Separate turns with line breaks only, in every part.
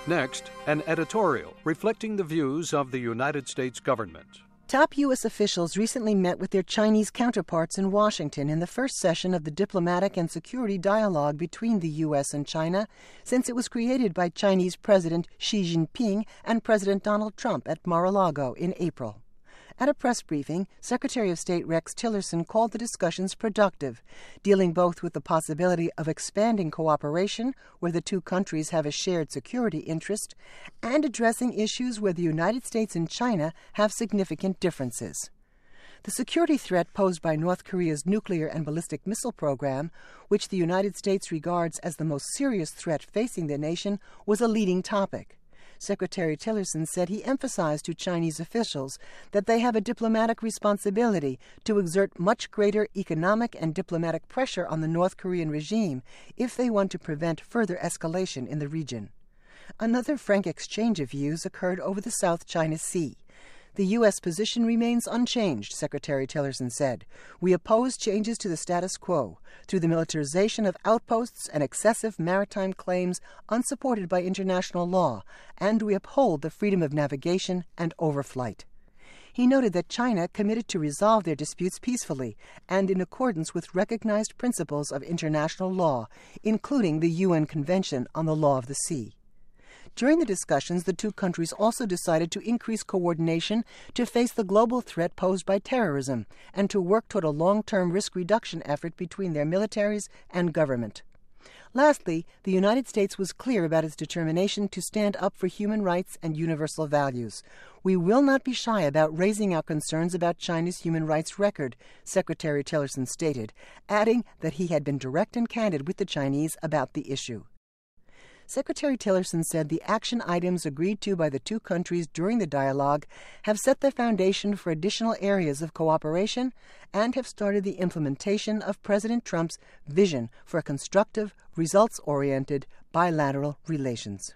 Next, an editorial reflecting the views of the United States government.
Top U.S. officials recently met with their Chinese counterparts in Washington in the first session of the diplomatic and security dialogue between the U.S. and China since it was created by Chinese President Xi Jinping and President Donald Trump at Mar-a-Lago in April. At a press briefing, Secretary of State Rex Tillerson called the discussions productive, dealing both with the possibility of expanding cooperation where the two countries have a shared security interest and addressing issues where the United States and China have significant differences. The security threat posed by North Korea's nuclear and ballistic missile program, which the United States regards as the most serious threat facing the nation, was a leading topic. Secretary Tillerson said he emphasized to Chinese officials that they have a diplomatic responsibility to exert much greater economic and diplomatic pressure on the North Korean regime if they want to prevent further escalation in the region. Another frank exchange of views occurred over the South China Sea. The U.S. position remains unchanged, Secretary Tillerson said. We oppose changes to the status quo through the militarization of outposts and excessive maritime claims unsupported by international law, and we uphold the freedom of navigation and overflight. He noted that China committed to resolve their disputes peacefully and in accordance with recognized principles of international law, including the UN Convention on the Law of the Sea. During the discussions, the two countries also decided to increase coordination to face the global threat posed by terrorism and to work toward a long-term risk reduction effort between their militaries and government. Lastly, the United States was clear about its determination to stand up for human rights and universal values. We will not be shy about raising our concerns about China's human rights record, Secretary Tillerson stated, adding that he had been direct and candid with the Chinese about the issue. Secretary Tillerson said the action items agreed to by the two countries during the dialogue have set the foundation for additional areas of cooperation and have started the implementation of President Trump's vision for constructive, results-oriented bilateral relations.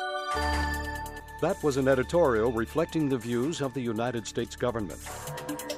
That was an editorial reflecting the views of the United States government.